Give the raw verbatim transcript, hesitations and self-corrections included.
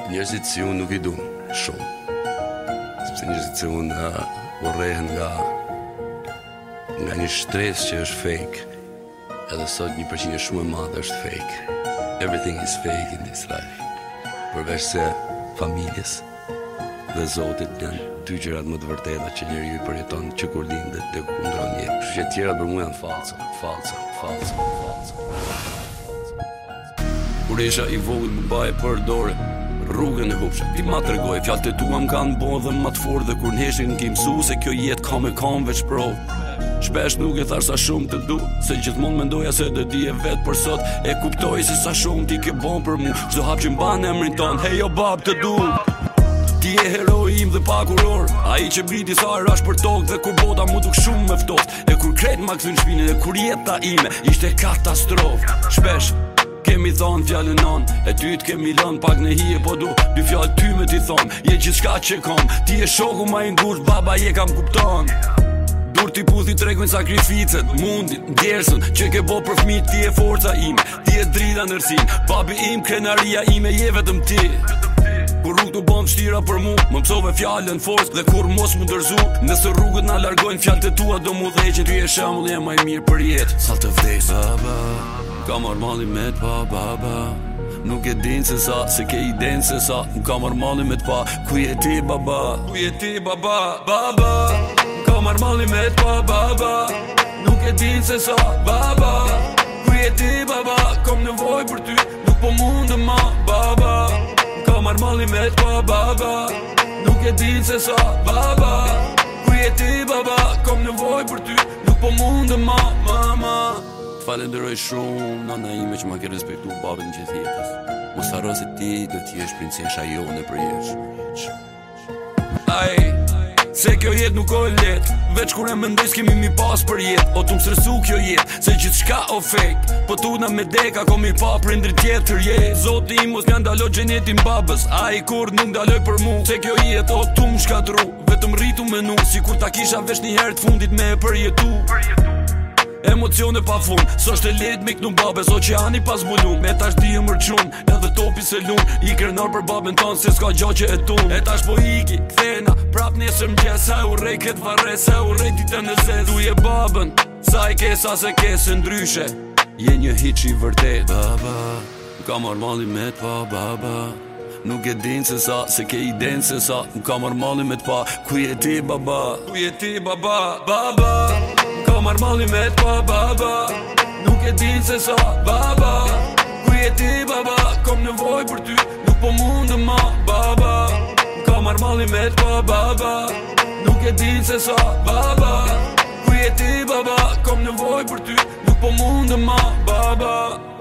Njerëzit si unë nuk i du shumë, sepse njerëzit si unë uh, urrehen nga nga një stres që është fake. Edhe sot një përqindje shumë e madhe është fake. Everything is fake in this life. Përveç se familjes dhe Zotit janë dy gjërat më të vërteta që njeriu i përjeton që kur lindet dhe kur ndron jetë. Kështu që të tjerat për mua janë falsa, falsa, falsa, falsa. Kur isha i vogël më baje për dore rrugën e hupsha, ti ma tregoj fjalët e tua më kanë bo dhe më të fortë, dhe kur n'heshin ki mësu se kjo jetë ka me kam veç provë. Shpesh nuk e thash sa shumë të du, se gjithmonë mendoja se dhe di e vetë për sot. E kuptoj se sa shumë ti ke bon për mu, çdo hap që mban emrin ton, hey jo bab të du. Ti e heroi im dhe pakuror, ai që briti sa rash për tokë, dhe kur bota mu duk shumë me ftoft. E kur kret ma këthyn shpine, e kur jeta ime ishte katastrofë. Shpesh kemi thonë fjallën non, e ty t'kemi lën pak në hije, po du dy fjallë ty me t'i thonë, je gjithçka që kom, ti e shoku ma i ngusht, baba je kam kupton. Dur t'i puthi tregojnë sakrificet, mundin, djersën, që ke bo për fmit, ti e forca ime, ti e drita nërsin, babi im, krenaria ime, je vetëm ti. Kur rrugë t'u bon vështira për mu, më mësove fjallën forës, dhe kur mos më dërzu, nëse rrugët na largojnë fjallët e tua do mu dheqen, ty e shembull je ma i mirë për jetë. Sall të vdes, baba, ka marrë mali me t'pa, baba, nuk e din se sa, se ke i den se sa, ka marrë mali me t'pa, ku je ti baba, ku je ti baba, baba, ka marrë mali me t'pa, baba, nuk e din se sa, baba, ku je ti baba, kom nevoj për ty, nuk po mundë ma, baba, ka marrë mali me t'pa, baba, nuk e din se sa, baba, ku je ti baba, kom nevoj për ty, nuk po mundë ma, mama. Falenderoj shumë nana ime që ma ke respektu babin gjithë jetës. Mos harro se ti do t'jesh princesha jone për jesh. Aj, se kjo jetë nuk o let, veç kur e mendoj s'kemi mi pas për jetë. O t'u msresu kjo jetë, se gjithë shka o fake, po t'una me deka ko mi pa për ndri tjetër jetë. Zoti im mos nga ndalo gjenetin babës, a i kur nuk ndaloj për mu, se kjo jetë o t'u më shkatru, vetëm rritu me nu, si kur ta kisha veç një herë t'fundit me e përjetu. Emocione pa fund, s'është e let mik nuk babes, oqeani pas bulun. Me tash di e mërqun, edhe topi se lun, i krenar për babën ton, se s'ka gjo që e tun. E tash po iki, kthena, prap nesër m'gjes, se u rej këtë varre, se u rej ditën e zez. Du je babën, sa i ke sa se ke se ndryshe, je një hiq i vërtet. Baba, ka marrë mali me t'pa, baba, nuk e din se sa, se ke i den se sa, ka marrë mali me t'pa, ku je ti baba, ku je ti baba, baba, ka marrë mali me t'pa, baba, nuk e din se sa, baba, ku je ti baba, kom nevoj për ty, nuk po mundë ma, baba, ka marrë mali me t'pa, baba, nuk e din se sa, baba, ku je ti baba, kom nevoj për ty, nuk po mundë ma, baba.